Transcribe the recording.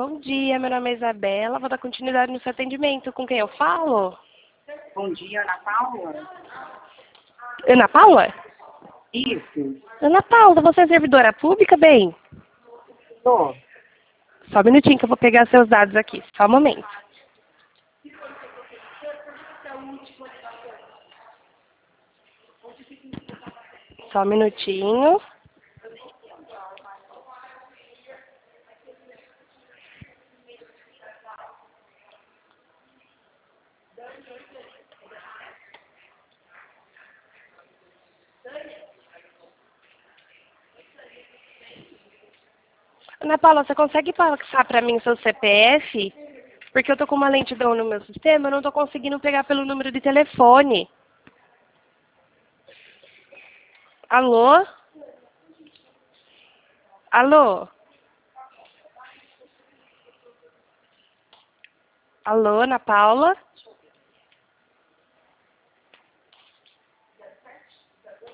Bom dia, meu nome é Isabela, vou dar continuidade no seu atendimento. Com quem eu falo? Bom dia, Ana Paula. Ana Paula? Isso. Ana Paula, você é servidora pública, bem? Tô. Só um minutinho que eu vou pegar seus dados aqui, só um momento. Só um minutinho. Ana Paula, você consegue passar para mim seu CPF? Porque eu tô com uma lentidão no meu sistema, eu não tô conseguindo pegar pelo número de telefone. Alô? Alô? Alô, Ana Paula?